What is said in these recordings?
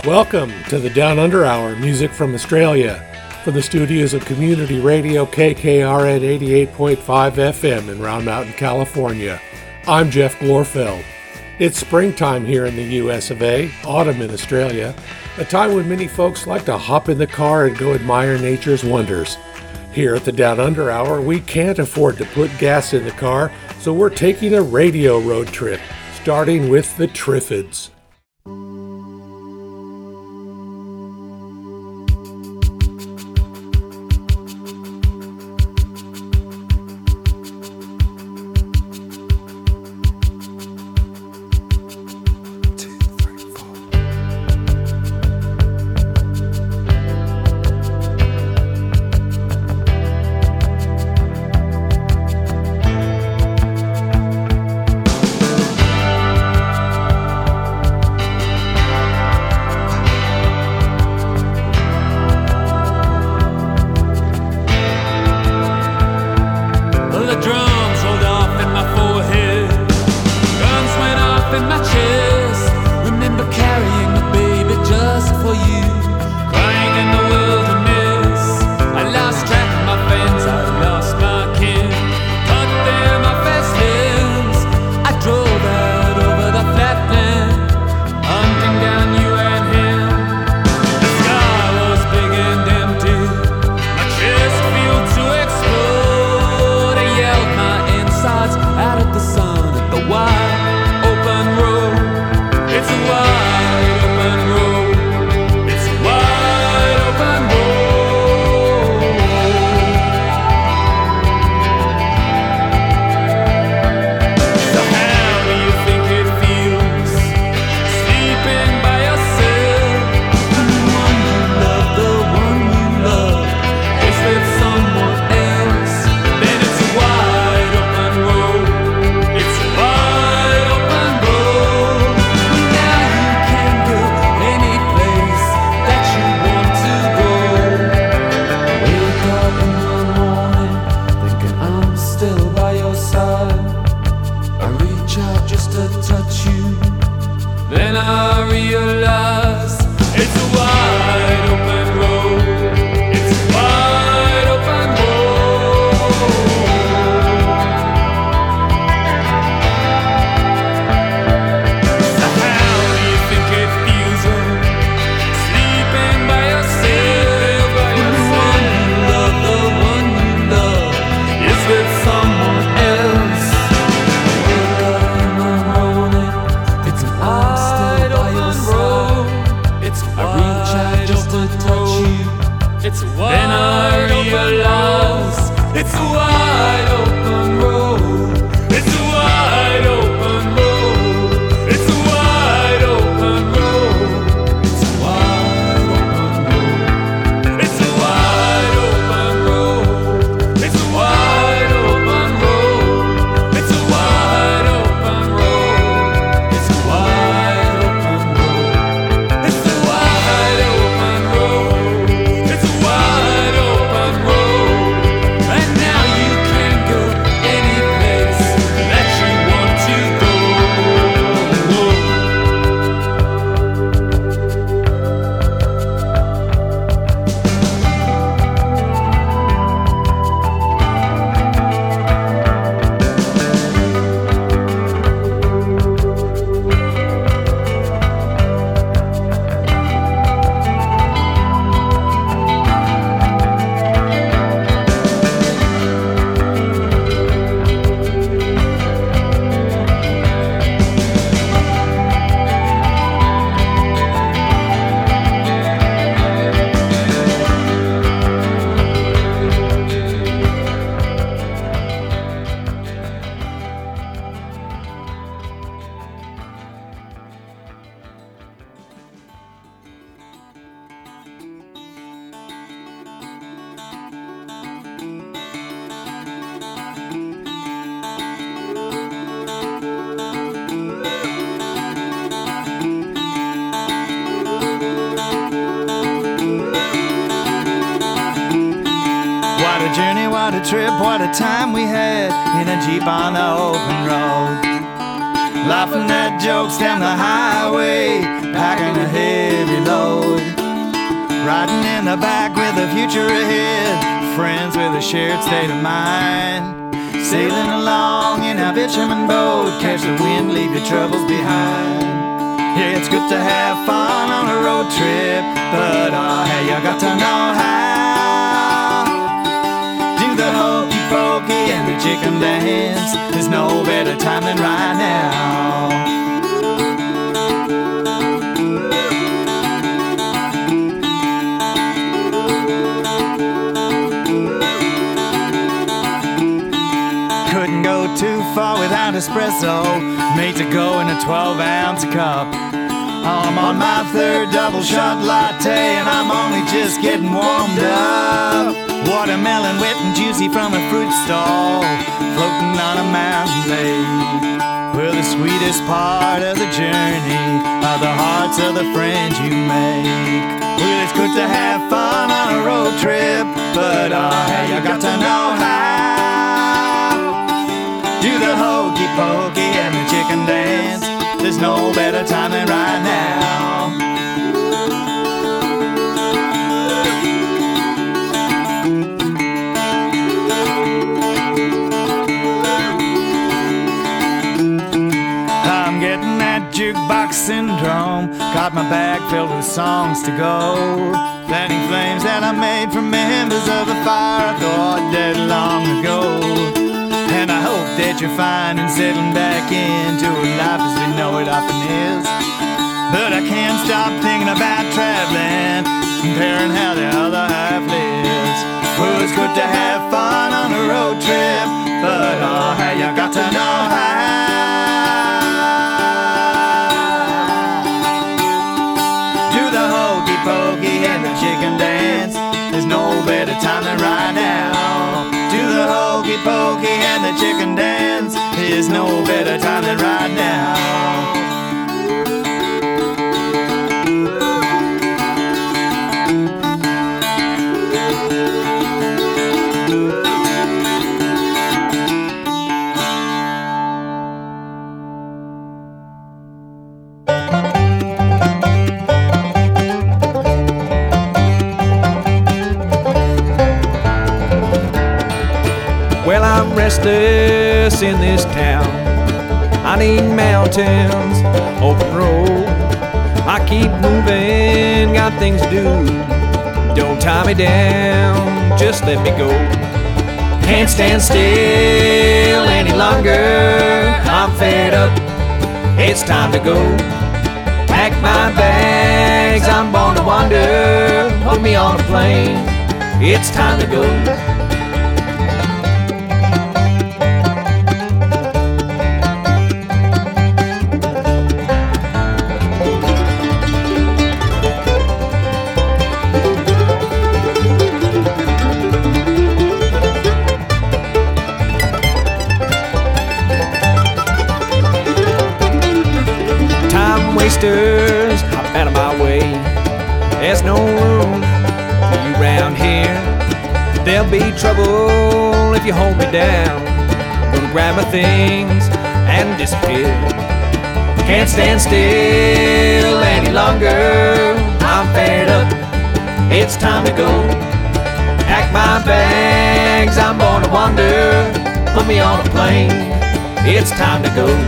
Welcome to the Down Under Hour, music from Australia, from the studios of Community Radio KKR at 88.5 FM in Round Mountain, California. I'm Jeff Glorfeld. It's springtime here in the US of A, autumn in Australia, a time when many folks like to hop in the car and go admire nature's wonders. Here at the Down Under Hour, we can't afford to put gas in the car, so we're taking a radio road trip, starting with the Triffids. What a trip, what a time we had in a Jeep on the open road. laughing at jokes down the highway, packing a heavy load. Riding in the back with the future ahead, friends with a shared state of mind. Sailing along in a bitumen boat, catch the wind, leave your troubles behind. Yeah, it's good to have fun on a road trip, but hey, you got to know how. Do the hokey pokey and the chicken dance. There's no better time than right now. Couldn't go too far without espresso, made to go in a 12-ounce cup. I'm on my third double shot latte, and I'm only just getting warmed up. Watermelon wet and juicy from a fruit stall, floating on a mountain lake. Well, the sweetest part of the journey are the hearts of the friends you make. Well, it's good to have fun on a road trip, but hey, you got to know how. Do the hokey pokey and the chicken dance. There's no better time than right now. I'm getting that jukebox syndrome. Got my bag filled with songs to go. Fanning flames that I made from members of the fire I thought dead long ago. And I hope that you're fine and settling back into a life as we know it often is. But I can't stop thinking about traveling, comparing how the other half lives. Well, it's good to have fun on a road trip, but hey, you got to know how. Do the hokey pokey and the chicken dance. There's no better time than right now. Do the hokey pokey and the chicken dance. There's no better time than right now. Well, I'm restless in this town. I need mountains, open road. I keep moving, got things to do. Don't tie me down, just let me go. Can't stand still any longer. I'm fed up, it's time to go. Pack my bags, I'm born to wander. Put me on a plane, it's time to go. Wasters, hop out of my way. There's no room for you round here. There'll be trouble if you hold me down. I'm gonna grab my things and disappear. Can't stand still any longer. I'm fed up, it's time to go. Pack my bags, I'm born to wander. Put me on a plane, it's time to go.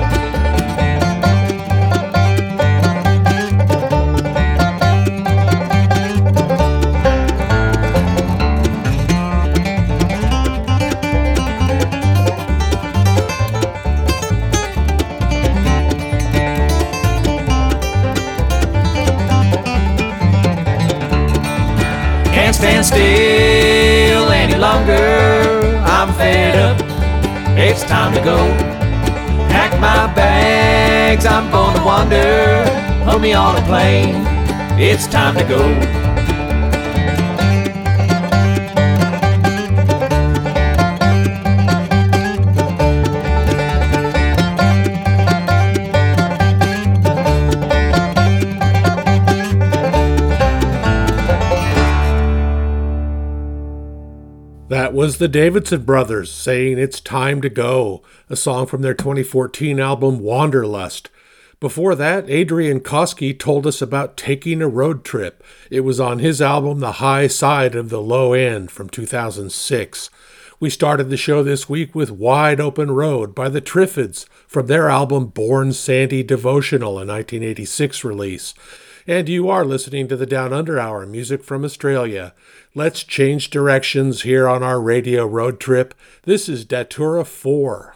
Stand still any longer. I'm fed up, it's time to go. Pack my bags, I'm born to wander. Put me on a plane, it's time to go. was the Davidson Brothers saying It's Time to Go, a song from their 2014 album Wanderlust. Before that, Adrian Koski told us about Taking a Road Trip. It was on his album The High Side of the Low End from 2006. We started the show this week with Wide Open Road by the Triffids from their album Born Sandy Devotional, a 1986 release. And you are listening to the Down Under Hour, music from Australia. Let's change directions here on our radio road trip. This is Datura 4.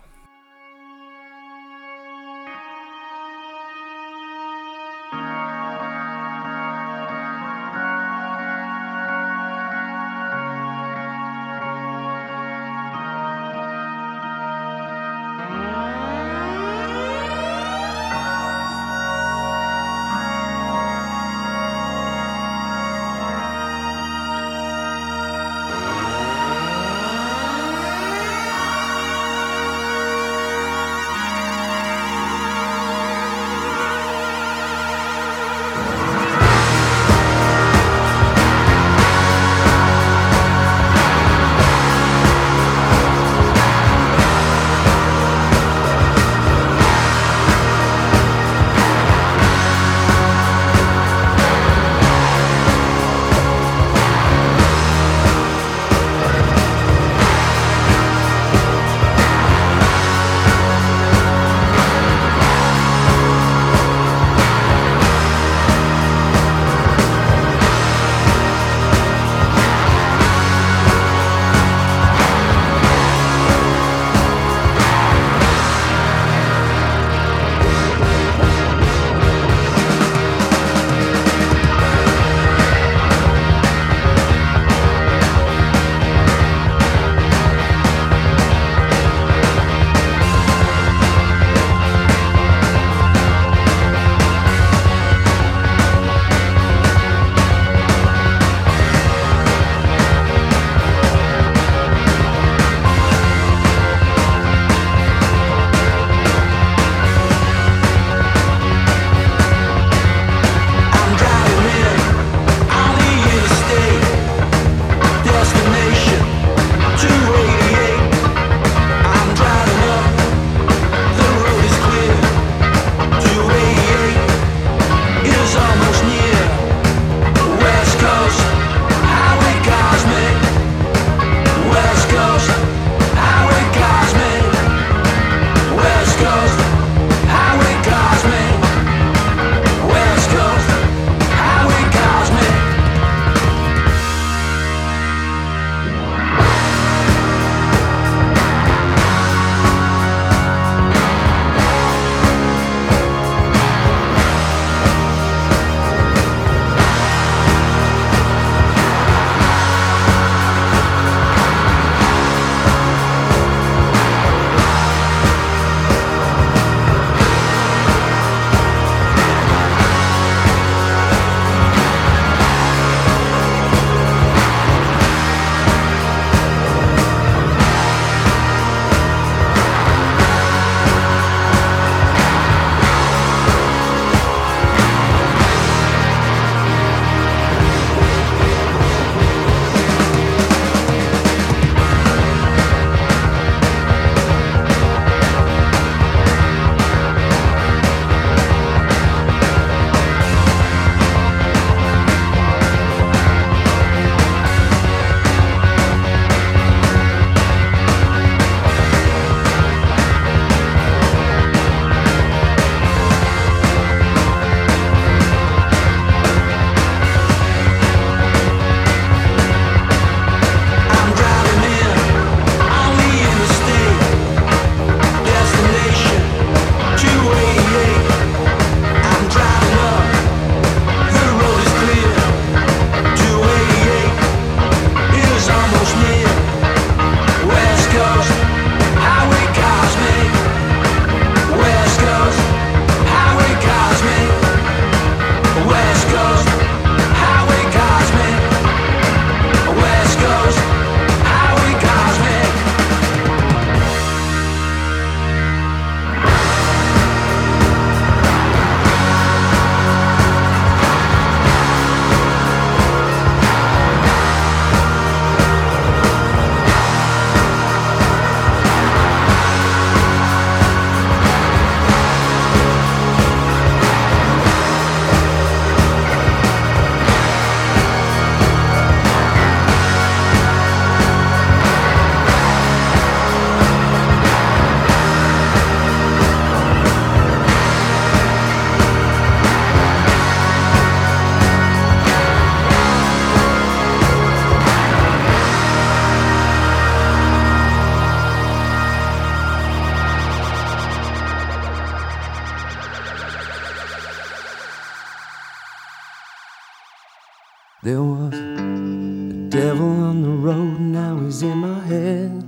There was a devil on the road, now he's in my head.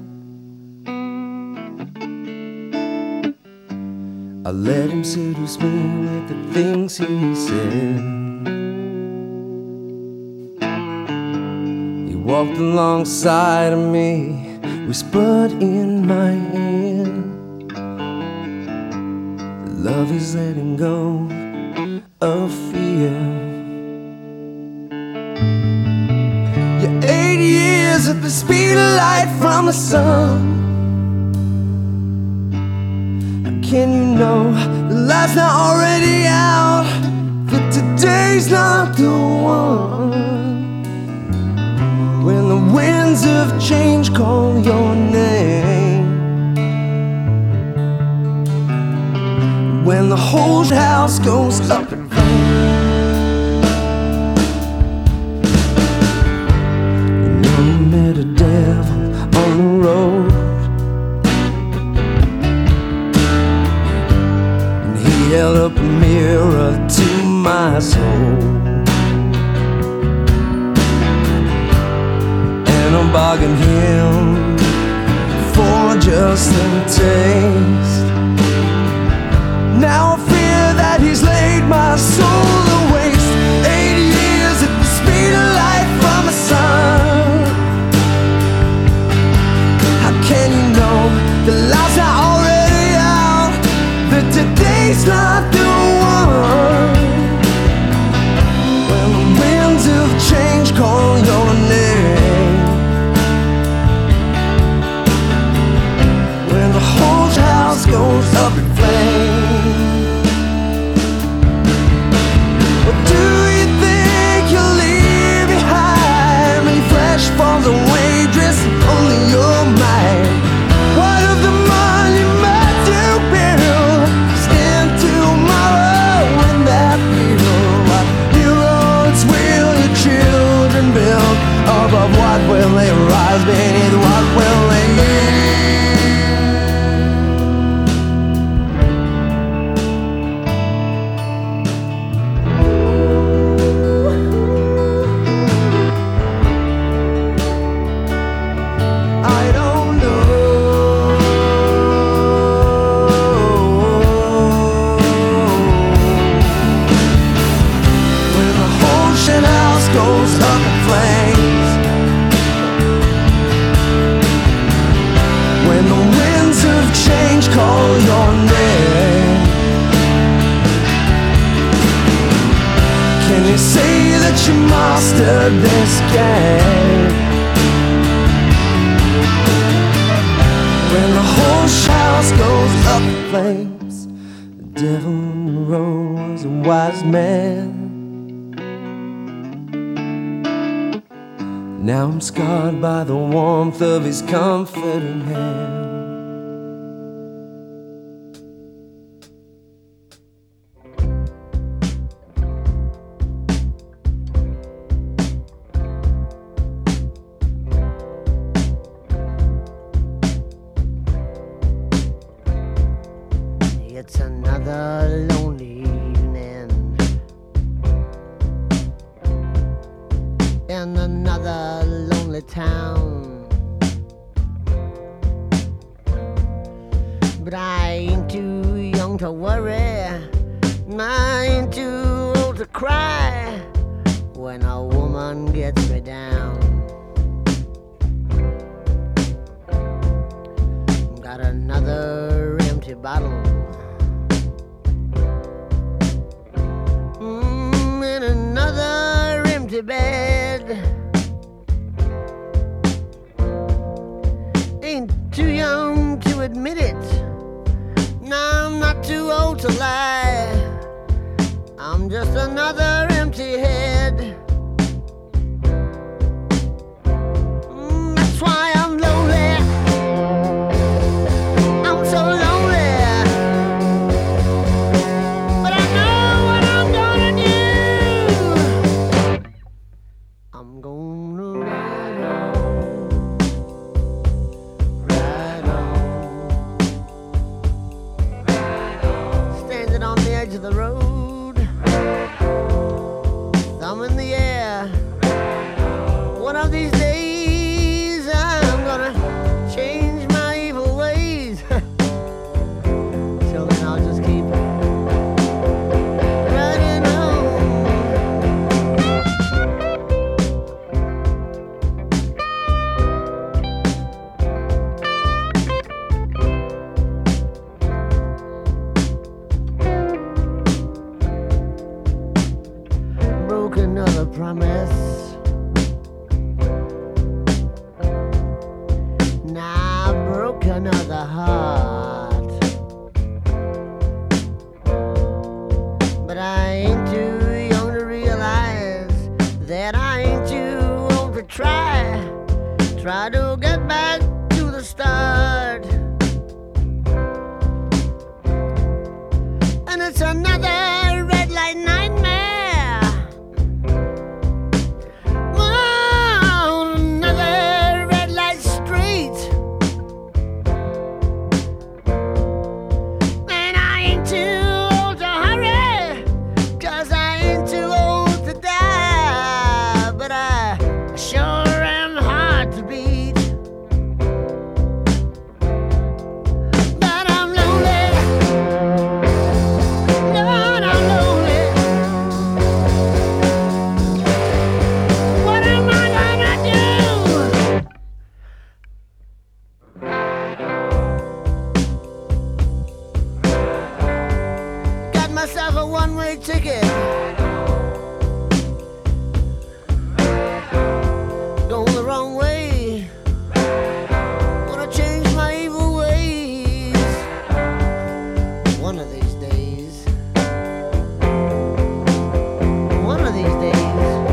I let him seduce me with the things he said. He walked alongside of me, whispered in my ear, love is letting go of fear. You're 8 years at the speed of light from the sun. Can you know the light's not already out, that today's not the one? When the winds of change call your name, when the whole house goes up in flames. You know I met a devil on the road. He held up a mirror to my soul, and I bargained him for just a taste. Now I fear that he's laid my soul to waste. 80 years at the speed of light from the sun. How can you know the light's not already out, that today's not the one? When the winds of change call your name, when the whole house goes up in flames. What do you think you'll leave behind when your flesh falls away, dressing only your mind? What of the monument you build? Stand tomorrow in that field. What heroes will your children build? Above what will they rise? Beneath what will they yield? Call your name. Can you say that you mastered this game? When the whole house goes up in flames, the devil on the road was a wise man. Now I'm scarred by the warmth of his comforting hand. It's another lonely evening in another lonely town, but I ain't too young to worry, and I ain't too old to cry when a woman gets me down. Got another empty bottle in another empty bed. Ain't too young to admit it. No, I'm not too old to lie. I'm just another empty head. That's why I'm lonely. I'm so lonely. But I know what I'm gonna do. I'm gonna ride on, ride on, ride on. Standing on the edge of the road, thumb in the air. Try to get back to the start. And it's another red light nightmare. Oh, another red light street. And I ain't too old to hurry, 'cause I ain't too old to die. But I sure am hard to beat. But I'm lonely. Lord, I'm lonely. What am I gonna do? Got myself a one-way ticket. Going the wrong way. Wanna change my evil ways. One of these days. One of these days.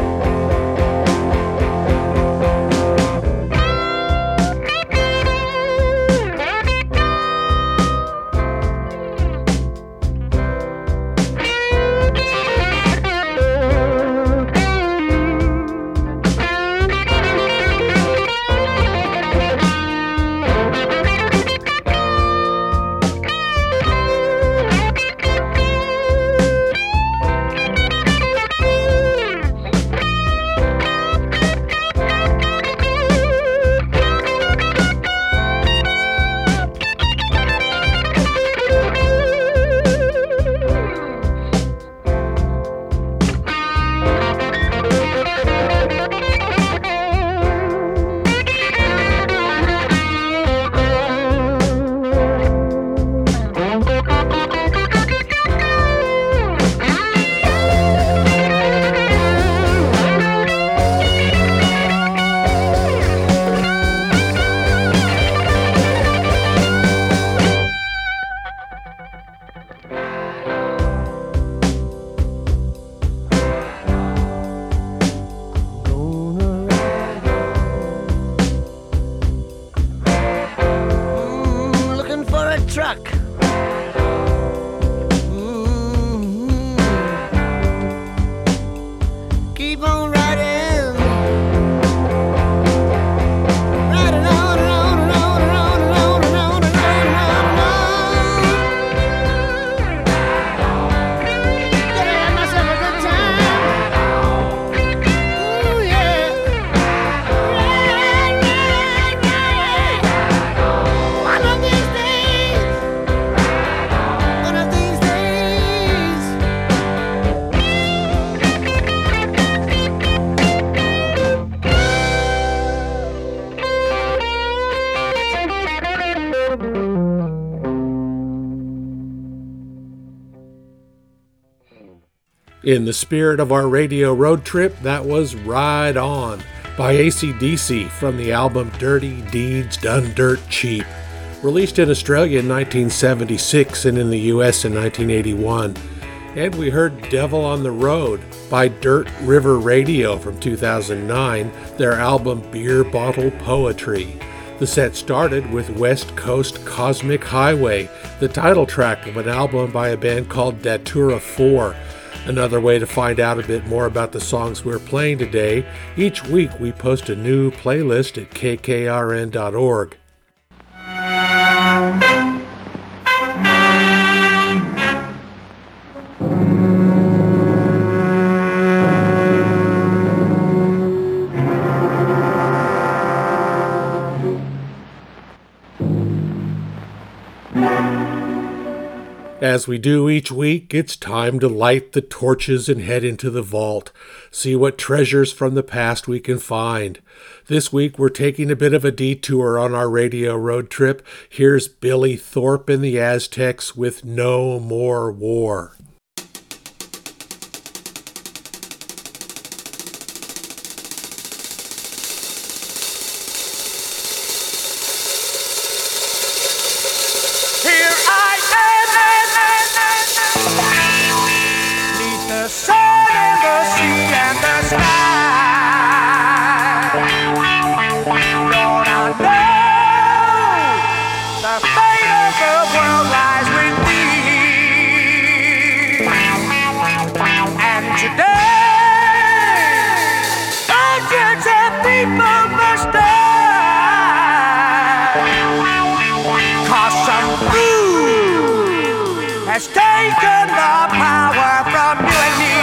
Looking for a truck. Keep on riding. Riding on and on and on and on and on and on and on and on. Gonna have myself a good time. Ooh, yeah. Ride, ride, ride. One of these days. One of these days. In the spirit of our radio road trip, that was Ride On by AC/DC from the album Dirty Deeds Done Dirt Cheap, released in Australia in 1976 and in the US in 1981. And we heard Devil on the Road by Dirt River Radio from 2009, their album Beer Bottle Poetry. The set started with West Coast Cosmic Highway, the title track of an album by a band called Datura 4. Another way to find out a bit more about the songs we're playing today, each week we post a new playlist at kkrn.org. As we do each week, it's time to light the torches and head into the vault, see what treasures from the past we can find. This week we're taking a bit of a detour on our radio road trip. Here's Billy Thorpe and the Aztecs with No More War. The sun and the sea and the sky. Lord, has taken the power from you and me.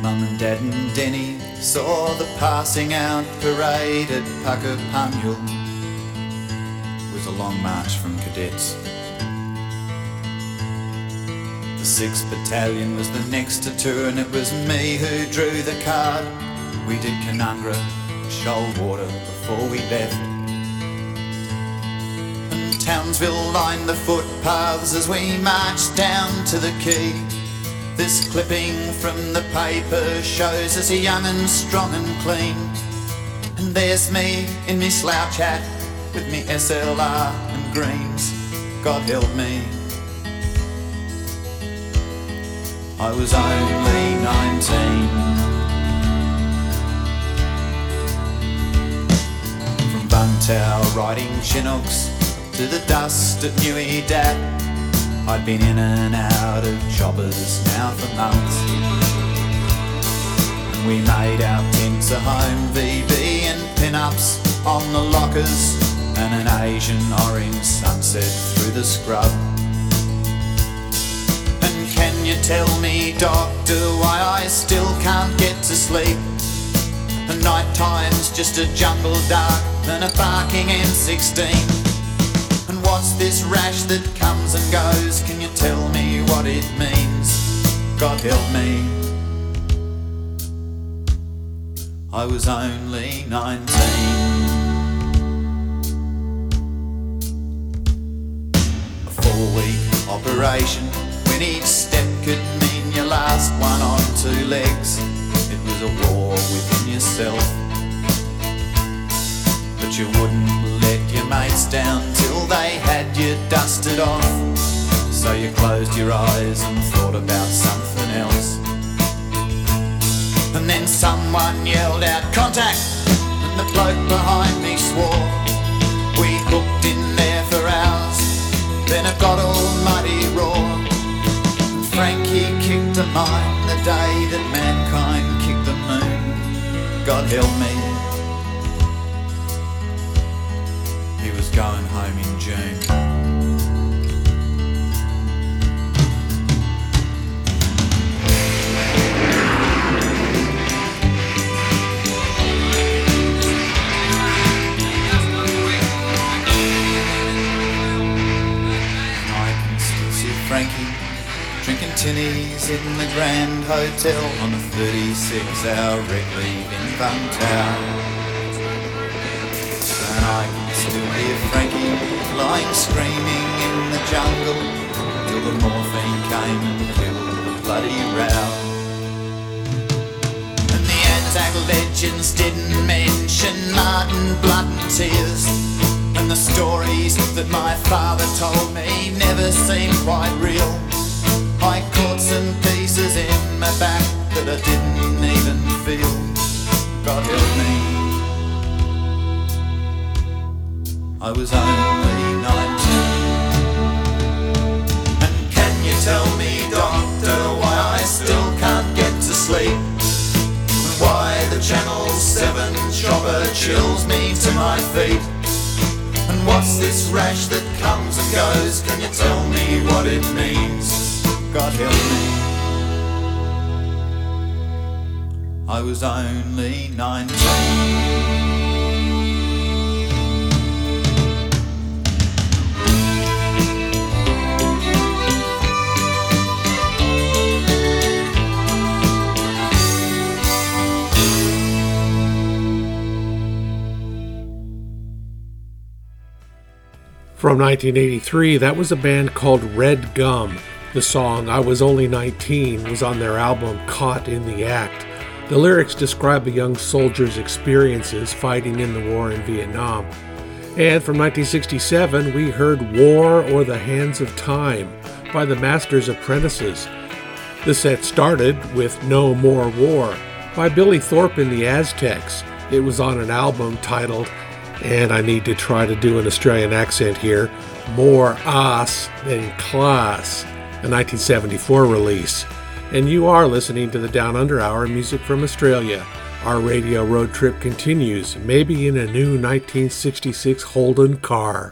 Mum and Dad and Denny saw the passing out parade at Puckapunyal. It was a long march from cadets. The 6th Battalion was the next to tour, and it was me who drew the card. We did Canungra, Shoalwater before we left, and Townsville lined the footpaths as we marched down to the quay. This clipping from the paper shows us young and strong and clean, and there's me in me slouch hat with me SLR and greens. God help me, I was only 19. From Bungtow riding Chinooks to the dust at Newey Dat, I'd been in and out of choppers now for months, and we made our tents a home VB and pin-ups on the lockers, and an Asian orange sunset through the scrub. And can you tell me, doctor, why I still can't get to sleep? And night time's just a jungle dark and a barking M16. And what's this rash that comes and goes? Can you tell me what it means? God help me, I was only 19. A 4-week operation, when each step could mean your last one on 2 legs. It was a war within yourself, but you wouldn't let your mates down till they had you dusted off. So you closed your eyes and thought about something else. And then someone yelled out, "Contact!" and the bloke behind me swore. We hooked in there for hours, then it got all muddy raw. And Frankie kicked a mine the day that mankind kicked the moon. God help me, he was going home in June. I can still see Frankie drinking tinnies in the Grand Hotel on a 36-hour rec leave in Bungtow. And I can still hear Frankie lying screaming in the jungle till the morphine came and killed the bloody row. And the Anzac legends didn't mention Martin blood and tears, and the stories that my father told me never seemed quite real. I caught some pieces in my back that I didn't even feel. God help me, I was only 19. And can you tell me, doctor, why I still can't get to sleep? And why the Channel 7 chopper chills me to my feet? And what's this rash that comes and goes? Can you tell me what it means? God help me, I was only 19. From 1983, that was a band called Red Gum. The song I Was Only 19 was on their album Caught in the Act. The lyrics describe a young soldier's experiences fighting in the war in Vietnam. And from 1967, we heard War or the Hands of Time by the Master's Apprentices. The set started with No More War by Billy Thorpe and the Aztecs. It was on an album titled, and I need to try to do an Australian accent here, More Ass Than Class, a 1974 release. And you are listening to the Down Under Hour, music from Australia. Our radio road trip continues, maybe in a new 1966 Holden car.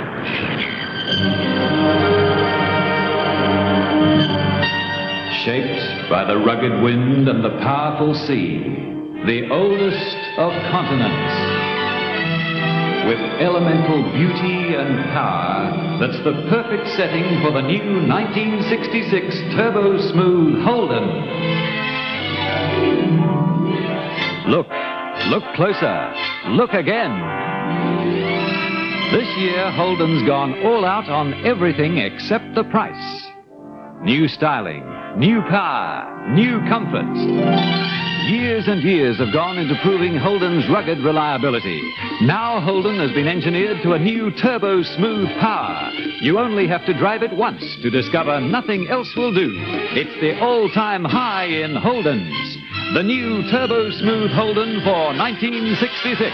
Shaped by the rugged wind and the powerful sea, the oldest of continents. With elemental beauty and power, that's the perfect setting for the new 1966 Turbo Smooth Holden. Look closer, look again. This year, Holden's gone all out on everything except the price. New styling, new power, new comfort. Years and years have gone into proving Holden's rugged reliability. Now Holden has been engineered to a new turbo smooth power. You only have to drive it once to discover nothing else will do. It's the all-time high in Holdens. The new turbo smooth Holden for 1966.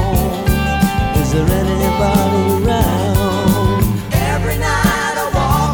around? Is there anybody around? Every night I walk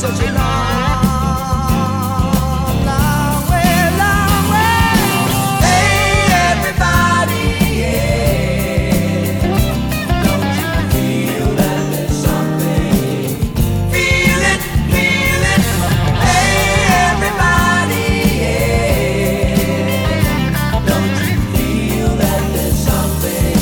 such a long way, long way. Hey, everybody, yeah. Don't you feel that there's something? Feel it, feel it. Hey, everybody, yeah. Don't you feel that there's something?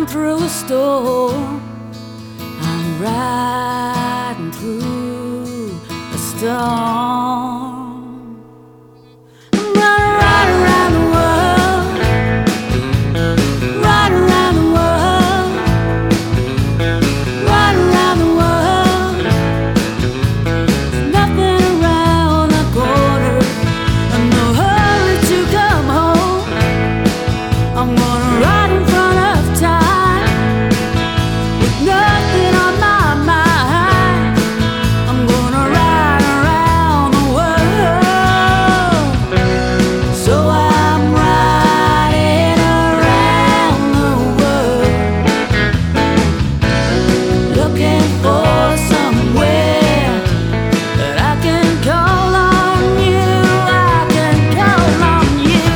riding through a storm. I'm riding through a storm. I'm gonna ride around the world, ride around the world, ride around the world. There's nothing around the corner, and no hurry to come home. I'm gonna ride in front of time with nothing on my mind. I'm gonna ride around the world. So I'm riding around the world, looking for somewhere that I can call on you. I can call on you.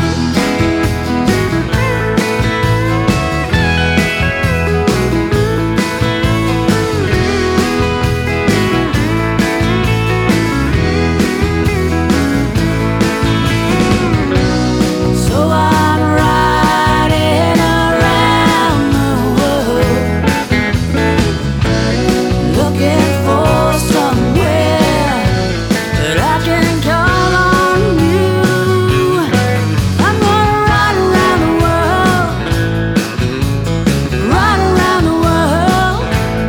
So I'm riding around the world, looking for somewhere that I can call on you. I'm gonna ride around the world, ride around the world,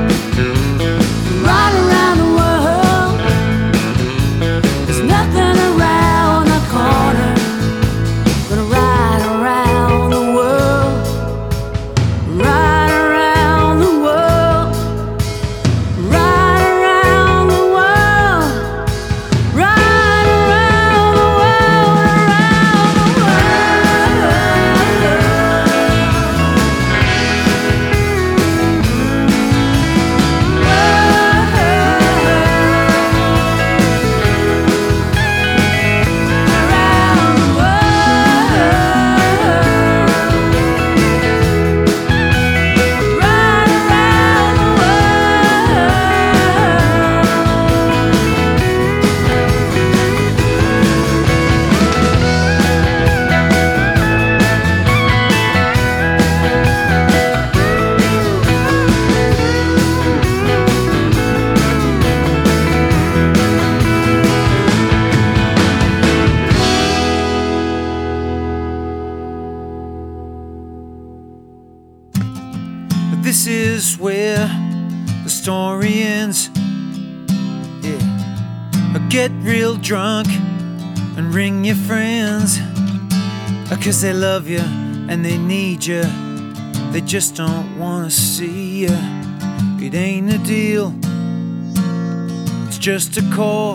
ride around the world. There's nothing around the corner. Gonna ride around the world, ride around the world, ride around the world, ride around the world, This is where the story ends. Yeah. Get real drunk and ring your friends, 'cause they love you and they need you. They just don't wanna see you. It ain't a deal, it's just a call.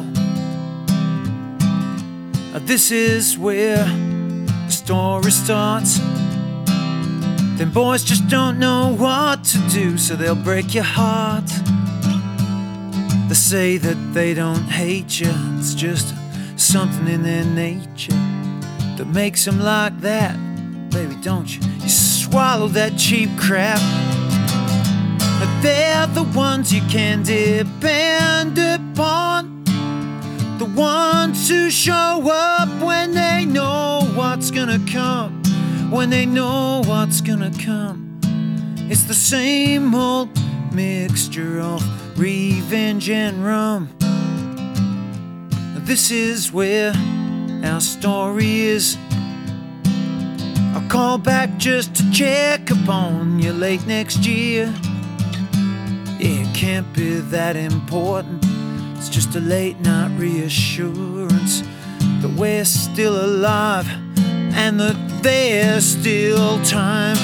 This is where the story starts. Then boys just don't know what to do, so they'll break your heart. They say that they don't hate you, it's just something in their nature that makes them like that. Baby, don't you swallow that cheap crap. They're the ones you can depend upon, the ones who show up when they know what's gonna come. When they know what's gonna come. It's the same old mixture of revenge and rum. This is where our story is. I'll call back just to check upon you late next year. Yeah, it can't be that important. It's just a late night reassurance that we're still alive and that there's still time.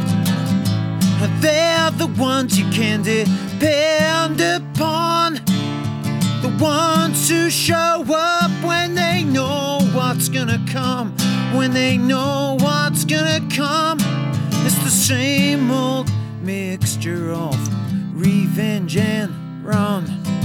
They're the ones you can depend upon, the ones who show up when they know what's gonna come. When they know what's gonna come. It's the same old mixture of revenge and rum.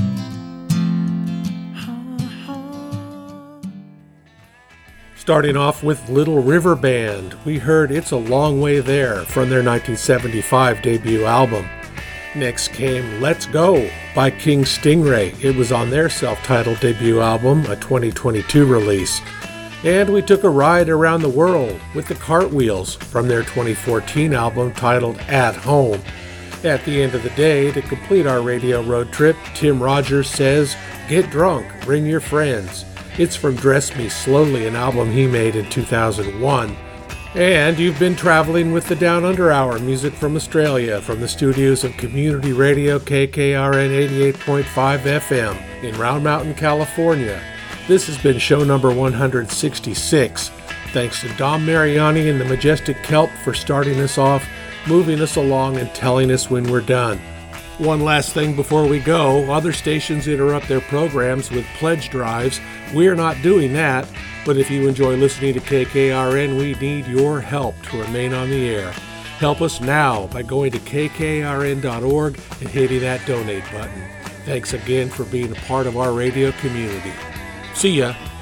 Starting off with Little River Band, we heard It's a Long Way There from their 1975 debut album. Next came Let's Go by King Stingray. It was on their self-titled debut album, a 2022 release. And we took a ride around the world with the Cartwheels from their 2014 album titled At Home. At the end of the day, to complete our radio road trip, Tim Rogers says, "Get drunk, bring your friends." It's from Dress Me Slowly, an album he made in 2001. And you've been traveling with the Down Under Hour, music from Australia, from the studios of Community Radio KKRN 88.5 FM in Round Mountain, California. This has been show number 166. Thanks to Dom Mariani and the Majestic Kelp for starting us off, moving us along, and telling us when we're done. One last thing before we go. Other stations interrupt their programs with pledge drives. We're not doing that, but if you enjoy listening to KKRN, we need your help to remain on the air. Help us now by going to kkrn.org and hitting that donate button. Thanks again for being a part of our radio community. See ya.